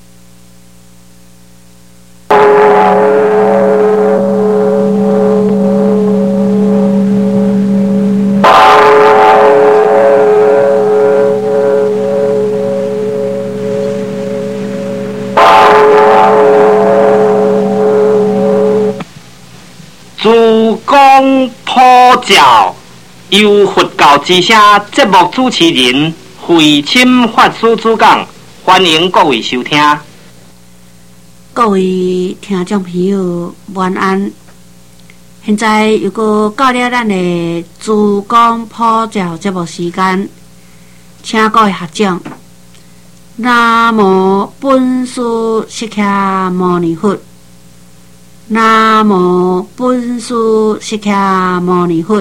主讲普照。由佛教之声节目主持人慧钦法师主讲，欢迎各位收听。 各位听众朋友，晚安。现在又过到了咱的珠江普教节目时间，请各位学长。南无本师释迦牟尼佛。南无本师释迦牟尼佛。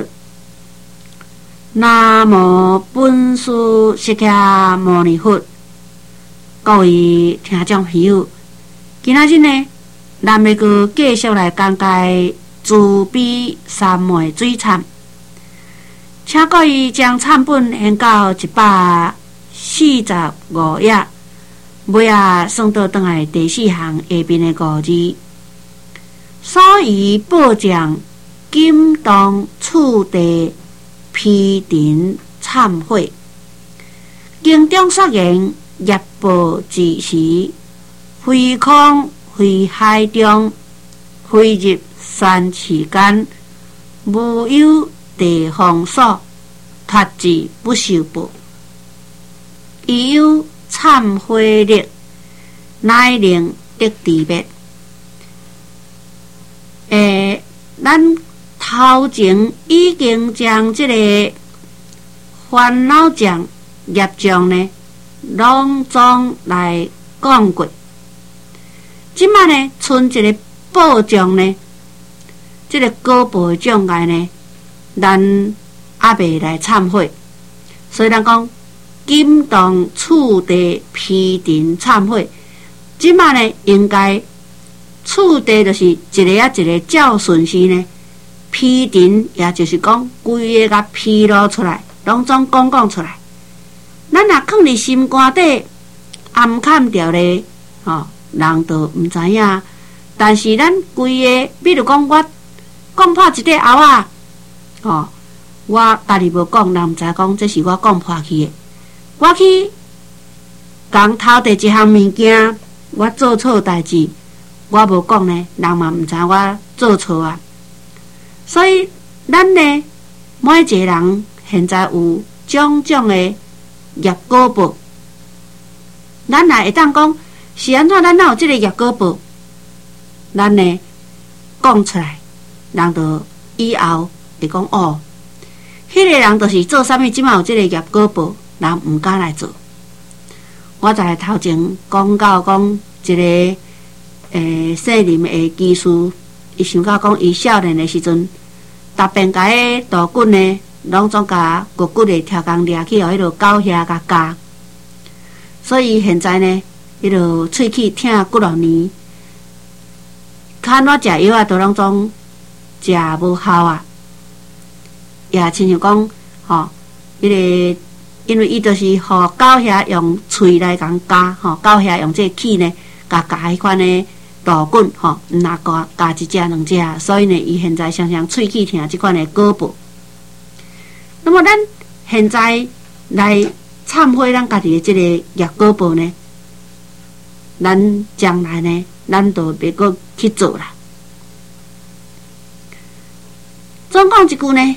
南无本师释迦牟尼佛。各位听众朋友，今仔日呢，咱要阁继续来讲解慈悲三昧水忏，请各位将忏本献到一百四十五页，尾啊算到转来第四行下边的五字。所以报奖金当处地批定忏悔，经中说言业报之时，非空非海中，非入三世间，无有地方所，脱自不受报。伊有忏悔力，乃能得智灭。诶，咱头前已经将这个烦恼障、业障呢，拢总来讲过。即摆呢，剩一个报障呢，这个果报的障碍呢，咱还未来忏悔，所以咱讲金当处地批定忏悔。即摆呢，应该处地就是一个啊一个照顺序呢，批定也就是讲规个甲披露出来，拢总讲讲出来。咱若放伫心肝底，暗砍掉咧，吼、哦，人都毋知影。但是咱规个，比如讲我讲破一块喉啊，哦，我家己无讲，人毋知讲这是我讲破去的。我去讲头第一项物件，我做错代志。我无讲呢，人嘛毋知我做错啊。所以咱呢，每一个人现在有种种的业果报，咱也会当讲是安怎？咱哪有这个业果报？咱呢讲出来，人就以后会讲哦，迄、那个人就是做啥物，即马有这个业果报，人毋敢来做。我在头前讲到讲一个。诶，姓林的技师，伊想到讲，伊少年的时阵，逐遍甲迄大棍呢，拢总甲骨骨的跳工掠去，互迄落狗遐甲夹。所以现在呢，迄落喙齿疼骨落年，看我食药啊，都拢总食无效啊。也亲像讲，吼，迄个因为伊就是互狗遐用喙来共夹，吼，狗遐用这齿呢，甲夹迄款呢。大棍吼，毋若加加一只两只，所以呢，伊现在常常喙齿疼即款的果报。那么咱现在来忏悔咱家己的即个业果报呢，咱将来呢，咱都别个去做啦。总讲一句呢，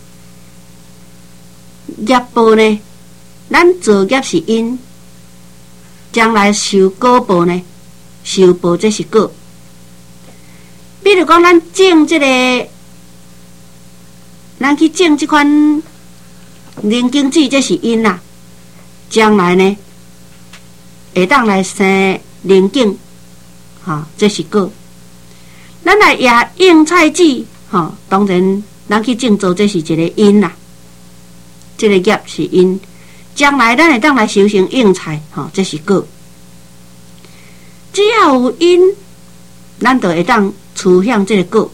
业报呢，咱做业是因，将来受果报呢。受报这是果，比如讲，咱种这个，咱去种这款灵经子，这是因啦。将来呢，会当来生灵境，哈、哦，这是果。咱来也用菜籽，哈、哦，当然，咱去种做这是一个因啦。这个业是因，将来咱会当来修成用菜，哈、哦，这是果。只要有因，咱就会当趋向这个果。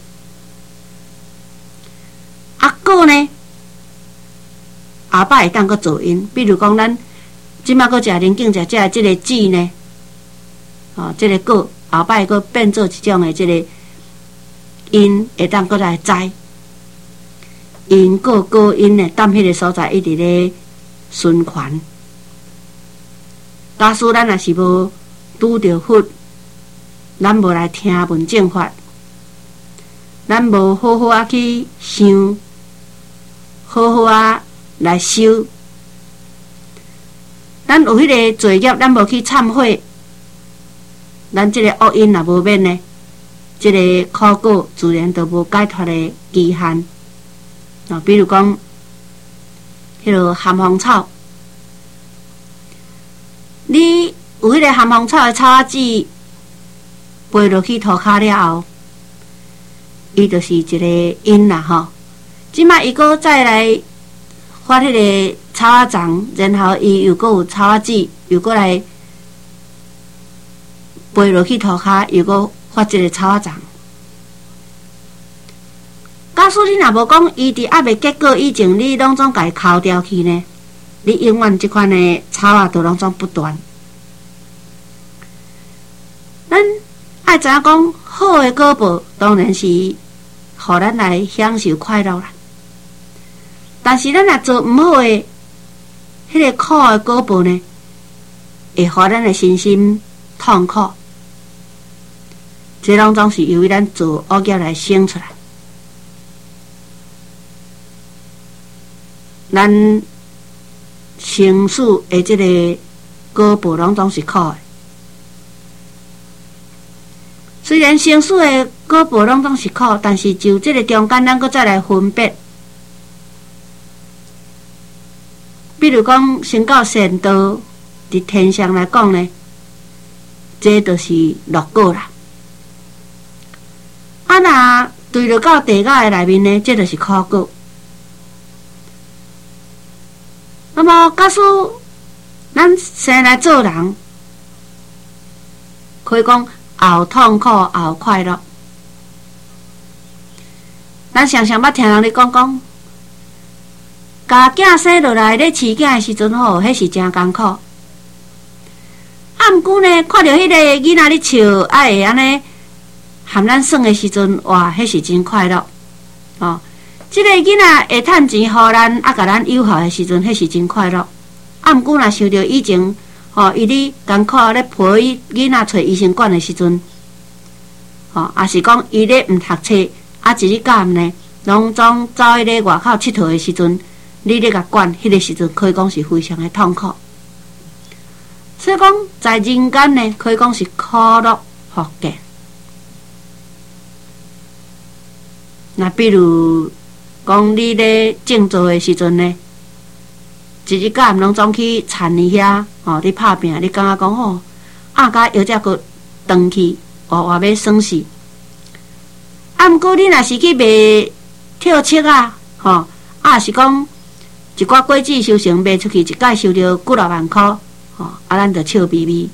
啊果呢，后摆会当搁做因，比如讲咱即摆搁食灵境食食这个籽呢，哦，这个果后摆搁变做一种的这个因，会当搁来栽。因果果因呢，踮迄个所在一直咧循环。假使咱若是无拄着佛，咱无来听闻正法，咱无好好啊去想，好好啊来修， 咱有迄个罪孽，咱无去忏悔，咱即个恶因也无免呢，即、这个苦果自然都无解脱的期限。啊，比如讲，迄落咸丰草，你有迄个咸丰草的草仔籽飞落去涂骹了后，伊就是一个因啦吼。即摆伊搁再来发迄个草仔丛，然后伊又搁有草仔籽，又搁来飞落去涂骹，又搁发一个草仔丛。假使你若无讲，伊伫还未结果以前，你拢总甲伊敲掉去呢，你永远即款的草啊，都拢总不断。咱爱知影讲，好的果报当然是，互咱来享受快乐啦。但是咱若做毋好的，迄个苦的果报呢，会互咱的身心痛苦。这拢总是由于咱做恶业来生出来。咱生死的这个果报拢总是苦的，虽然生死的果报拢总是苦，但是就这个中间，咱搁再来分别。比如讲，升到善道，伫天上来讲呢，这就是乐果啦。啊，若对落到地狱的内面呢，这就是苦果。那么，假使咱生来做人，可以讲后痛苦后快乐。咱常常捌听人咧讲讲，家囝生落来咧饲囝的时阵吼，迄是真艰苦。啊，毋过呢，看到迄个囡仔咧笑，啊会安尼含咱耍的时阵，哇，迄是真快乐哦。即个囡仔会趁钱，互咱啊，甲咱友好的时阵，迄是真快乐。啊，毋过若想到以前，吼、哦，伊咧艰苦咧陪伊囡仔找医生馆的时阵，吼、哦，也是讲伊咧毋读册，啊，一日到暗呢，拢总走迄个外口佚佗的时阵，你咧甲管，迄、那个时阵可以讲是非常的痛苦。所以讲，在人间呢，可以讲是苦乐福见。那比如讲，你咧静坐的时阵呢，一日到暗拢总去田里遐，吼，你拍拼，你感觉讲吼，啊，甲腰只个长去，活活要爽死。啊，毋过你若是去卖跳漆啊，吼，啊是讲一寡果子修成卖出去，一届收着几六万箍，吼，啊，咱就笑眯眯。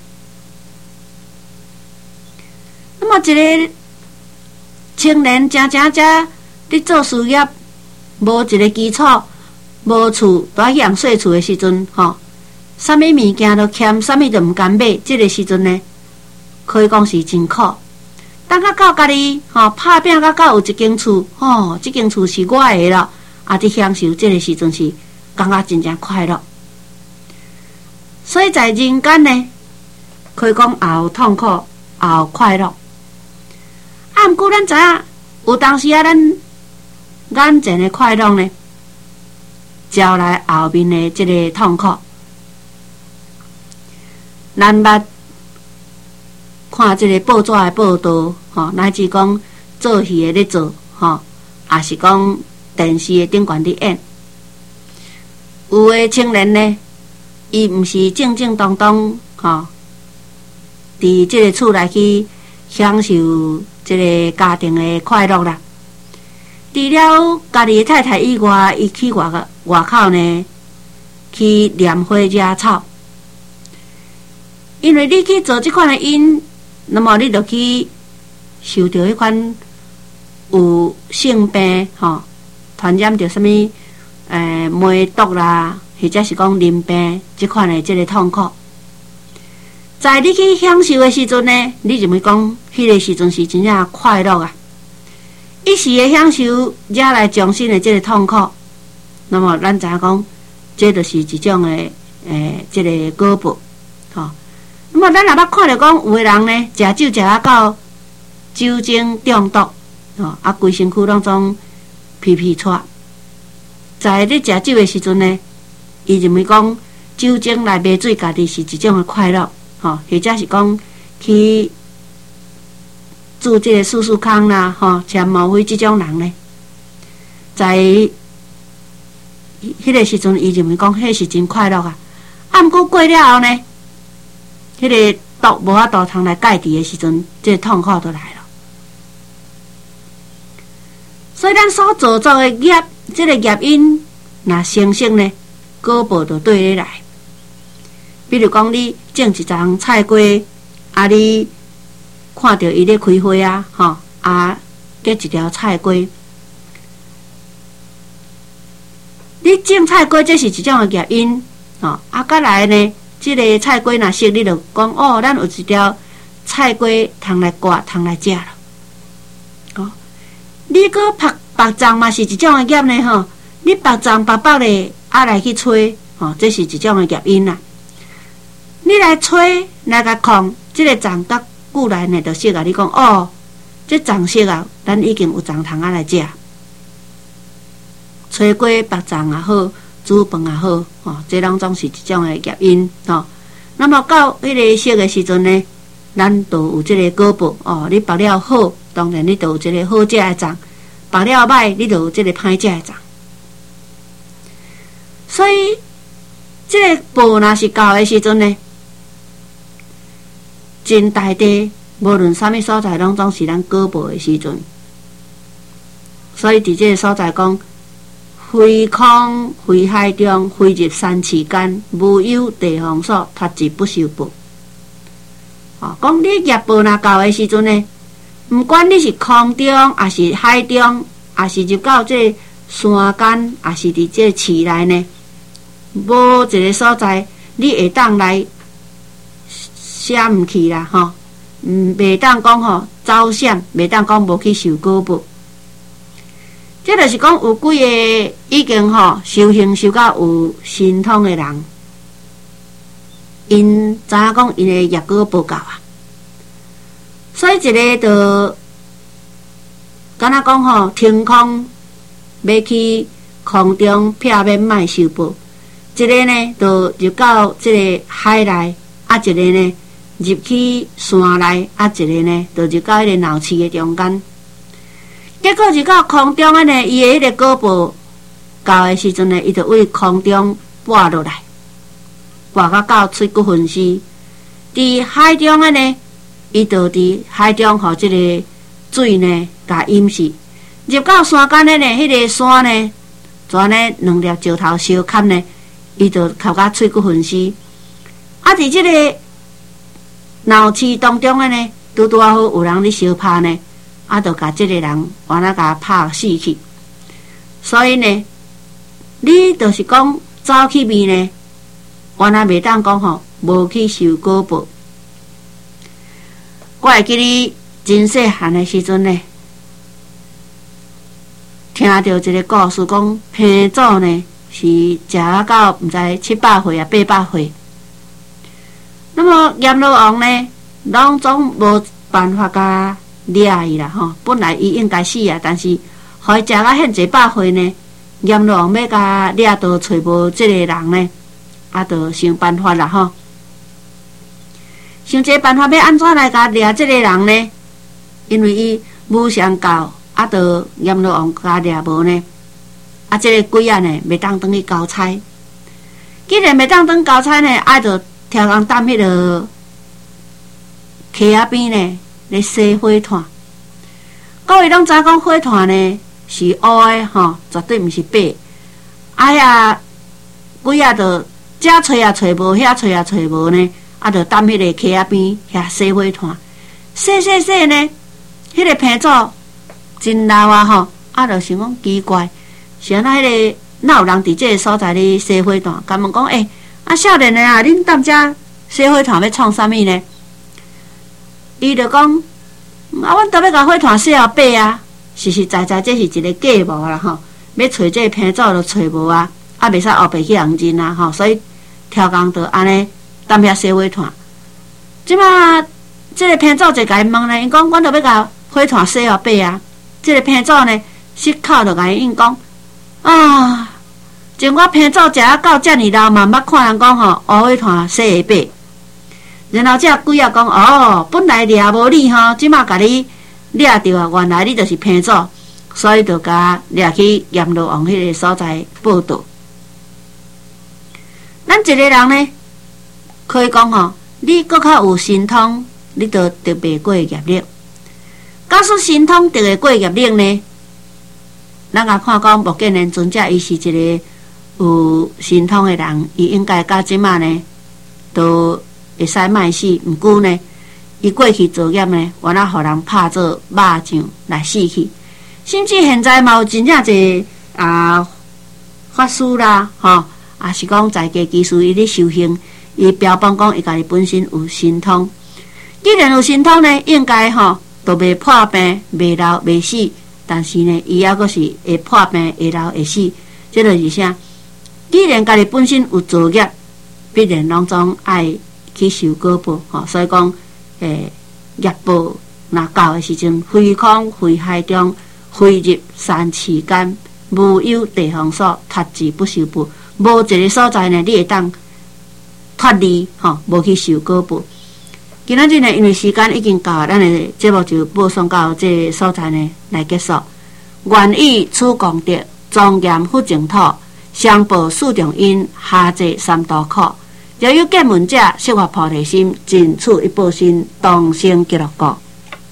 那么一个青年正正正伫做事业，无一个基础，无厝，都爱去用细厝的时阵，吼，啥物物件都欠，啥物都毋甘买，即、这个时阵呢，可以讲是真苦。等到到家己，吼、哦，拍拼到到有一间厝，吼、哦，即间厝是我的了，啊，伫享受即个时阵是感觉真正快乐。所以在人间呢，可以讲也有痛苦，也有快乐。啊，毋过咱知影，有当时啊，咱眼前的快乐呢，招来后面的这个痛苦。咱捌看这个报纸的报道，吼，乃至讲做戏的咧做，吼，也是讲电视的顶悬咧演。有的青年呢，伊毋是正正当当，吼，伫这个厝内去享受这个家庭的快乐啦。除了家己的太太以外，伊去外个外口呢，去拈花惹草。因为你去做这款的因，那么你就去受到迄款有性病，吼，传染着什么诶梅毒啦，或者是讲淋病这款的这个痛苦。在你去享受的时阵呢，你就会讲，迄个时阵是真正快乐啊！一时的享受惹来终身的这个痛苦，那么咱知影讲，这就是一种的诶，这个果报，吼。那么咱若捌看着讲，有的人呢，食酒食啊到酒精中毒，吼，啊，规身躯拢总皮皮喘。在咧食酒的时阵呢，伊就会讲， 酒精来买水，家己是一种的快乐，吼、哦，或者是讲去做这个试试康啦，吼、哦，签毛飞这种人呢，在迄个时阵，伊认为讲迄是真快乐啊。啊，毋过过了后呢，迄、那个毒无法度通来解除的时阵，这个痛苦就来了。所以咱所做作的业，这个业因若生成呢，果报就对你来。比如讲，你种一丛菜瓜，啊，你看到伊咧开花啊，吼，啊，结一条菜瓜。你种菜瓜，这是一种的业因，吼，啊，再来呢，这个菜瓜若熟，你就讲哦，咱有一条菜瓜通来割，通来食了。哦，你搁白白粽嘛是一种的业呢，吼，你白粽白白的啊来去吹，吼，这是一种的业因啦。你来吹来甲控，这个粽甲久来呢，就熟啊。你讲哦，这粽熟啊，咱已经有粽通啊来食。炊粿、白粽也好，煮饭也好，吼，这拢总是一种的业因，吼。那么到迄个熟的时阵呢，咱就有这个果报哦。你白了好，当然你就有这个好食的粽；白了歹，你就有这个歹食的粽。所以，这个报若是到的时阵呢，真大地，无论啥物所在，拢总是咱果报的时阵。所以伫这个所在讲。飞空飞海中，飞入山池间，无有地方所，脱之不受报。哦，讲你业报若到的时阵呢，毋管你是空中，还是海中，还是入到这山间，还是伫这池内呢，无一个所在，你会当来闪毋去啦，吼、哦，毋袂当讲吼走闪，袂当讲无去受果报。这就是讲有几个已经吼修行修到有神通的人，因知影讲因的业果报告啊，所以一个就敢若讲吼天空要去空中避免卖受报，一个呢就入到这个海内，啊一个呢入去山内，啊一个呢就入到迄个闹市的中间。结果入到空中的呢，伊的迄个果报到的时阵呢，伊就为空中拔落来，拔到到喙骨分尸。伫海中的呢，伊就伫海中互即个水呢，甲淹死。入到山间的呢，迄、那个山呢，全呢两粒石头相砍呢，伊就哭到喙骨分尸。啊，伫即个闹市当中的呢，拄拄啊好有人咧相拍呢。啊，就甲即个人完了，甲拍死去。所以呢，你就是讲走去面呢，完了袂当讲吼，无去受果报。我会记你真细汉的时阵呢，听到一个故事，讲平祖呢是食啊到毋知七百岁啊八百岁。那么阎罗王呢，拢总无办法甲掠伊啦吼，本来伊应该死啊，但是互伊食到现一百岁呢，阎罗王要甲掠到找无即个人呢，啊，就想办法啦吼。想一个办法要安怎来甲掠即个人呢？因为伊武相教，啊，就阎罗王甲掠无呢，啊，即个鬼仔呢，袂当转去交差。既然袂当转交差呢，啊，就挑工担迄个溪仔边呢。咧洗火炭，各位拢知讲火炭呢是乌的吼，绝对毋是白。哎呀，鬼仔就遮找也找无，遐找也找无呢，啊，就踮迄个溪仔边遐洗火炭，洗洗洗呢，迄、那个平祖真闹啊吼，啊，就想讲奇怪，是安那迄个哪有人伫这个所在咧洗火炭？甲问讲，诶、欸，啊，少年的啊，恁踮遮洗火炭要创啥物呢？伊就讲，啊，阮都要甲火炭洗啊白啊，实实在在这是一个假冒啦吼，要找这个平祖就找无啊，啊袂使后背去人认啊吼，所以挑工就安尼踮遐洗火炭。即马这个平祖就甲伊问咧，因讲阮都要甲火炭洗啊白啊，这个平祖呢，失口就甲伊应讲，啊， 从我平祖食啊到遮尔老嘛，捌看人讲吼，乌火炭洗下白。然后这鬼仔讲哦，本来掠无你吼，即马甲你掠着啊，原来你就是平祖，所以就甲掠去阎罗王迄个所在报道。咱一个人呢，可以讲吼，你搁较有神通，你就得袂过业力。假使神通得会过业力呢，咱也看讲目犍连尊者伊是一个有神通的人，伊应该到即马呢都会使卖死。毋过呢，伊过去作业呢，原来互人拍做肉酱来死去。甚至现在嘛有真正侪啊法师啦，吼，也是讲在家技术伊咧修行，伊标榜讲伊家己本身有神通。既然有神通呢，应该吼都袂破病、袂老、袂死。但是呢，伊还阁是会破病、会老、会死。这就是啥？既然家己本身有造业，必然拢总爱去受果报，吼。所以讲，诶，业报若到的时阵，飞空飞海中，飞入三尺间，无有地方所，脱之不受报。无一个所在呢，你会当脱离，吼，无去受果报。今仔日呢，因为时间已经到，咱的节目就播送到这个所在呢来结束。愿以此功德，庄严佛净土，上报四重因，下济三途苦。若有见闻者，悉发菩提心，尽此一报身，当生极乐国。